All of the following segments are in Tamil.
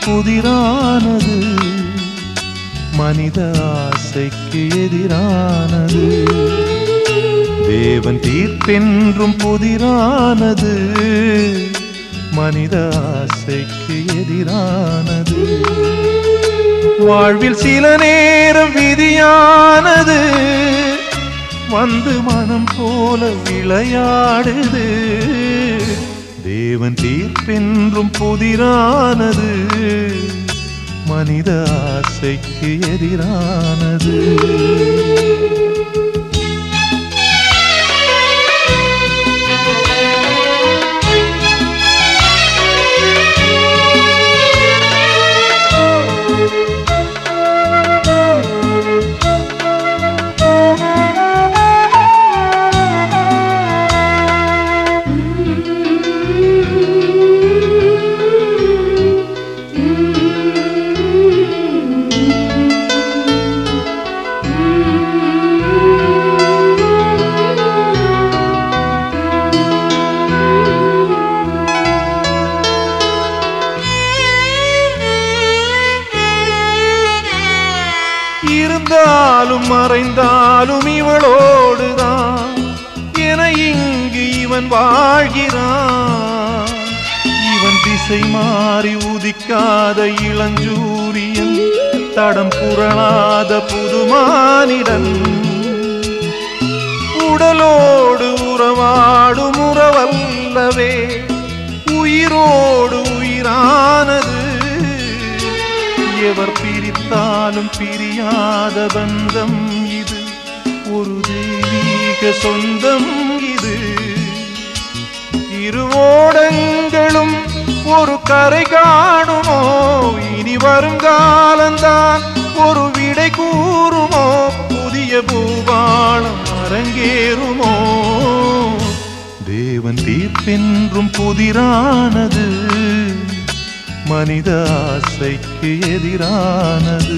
புதிரானது, மனித ஆசைக்கு எதிரானது. தேவன் தீர்ப்பென்றும் புதிரானது, மனித ஆசைக்கு எதிரானது. வாழ்வில் சில நேரம் விதியானது வந்து மனம் போல விளையாடுது. தேவன் தீர்ப்பென்றும் புதிரானது, மனித ஆசைக்கு எதிரானது. இருந்தாலும் மறைந்தாலும் இவளோடுதான் என இங்கு இவன் வாழ்கிறான். இவன் திசை மாறி உதிக்காத இளஞ்சூரியன், தடம் புரளாத புதுமானிடன். உடலோடு உறவாடும் உறவல்லவே உயிரோடு உயிரானது. எவர் பிரித்தாலும் பிரியாத பந்தம் இது, ஒரு தெய்வீக சொந்தம் இது. இருவோடங்களும் ஒரு கரை காணுமோ, இனி வருங்காலந்தான் ஒரு விடை கூறுமோ. புதிய பூபாலம் அரங்கேறுமோ. தேவன் தீர்ப்பென்றும் புதிரானது, மனித ஆசைக்கு எதிரானது.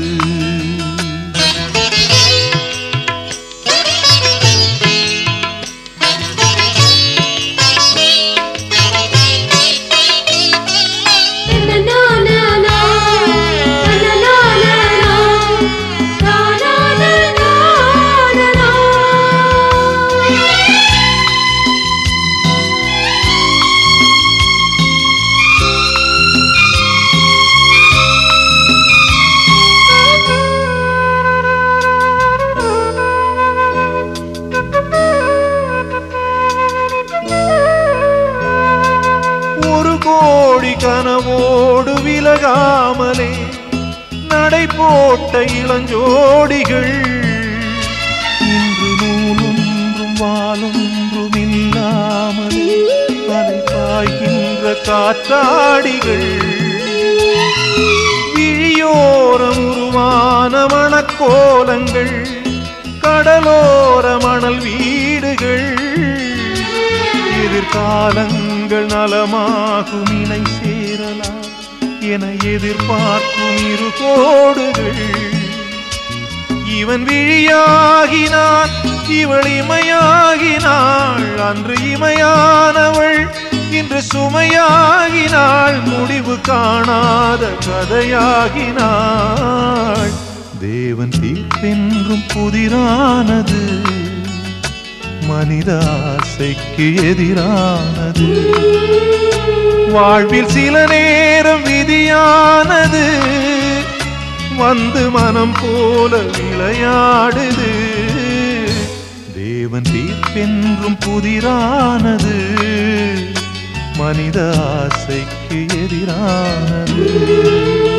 கோடி கனவோடு விலகாமலே நடை போட்ட இளஞ்சோடிகள், இன்று நூலொன்றும் வாலொன்றும் இல்லாமலே அலை பாய்கின்ற காற்றாடிகள். விழியோரம் உருவான மணக்கோலங்கள், கடலோர மணல் வீடுகள். எதிர்காலங்கள் நலமாகும் இணை சேரலாம் என எதிர்பார்க்கும் இரு கோடுகள். இவன் விழியாகினான், இவள் இமையாகினாள். அன்று இமையானவள் இன்று சுமையாகினாள். முடிவு காணாத கதையாகினாள். தேவன் தீர்ப்பென்றும் புதிரானது, மனித ஆசைக்கு எதிரானது. வாழ்வில் சில நேரம் விதியானது வந்து மனம் போல விளையாடுது. தேவன் தீர்ப்பென்றும் புதிரானது, மனித ஆசைக்கு எதிரானது.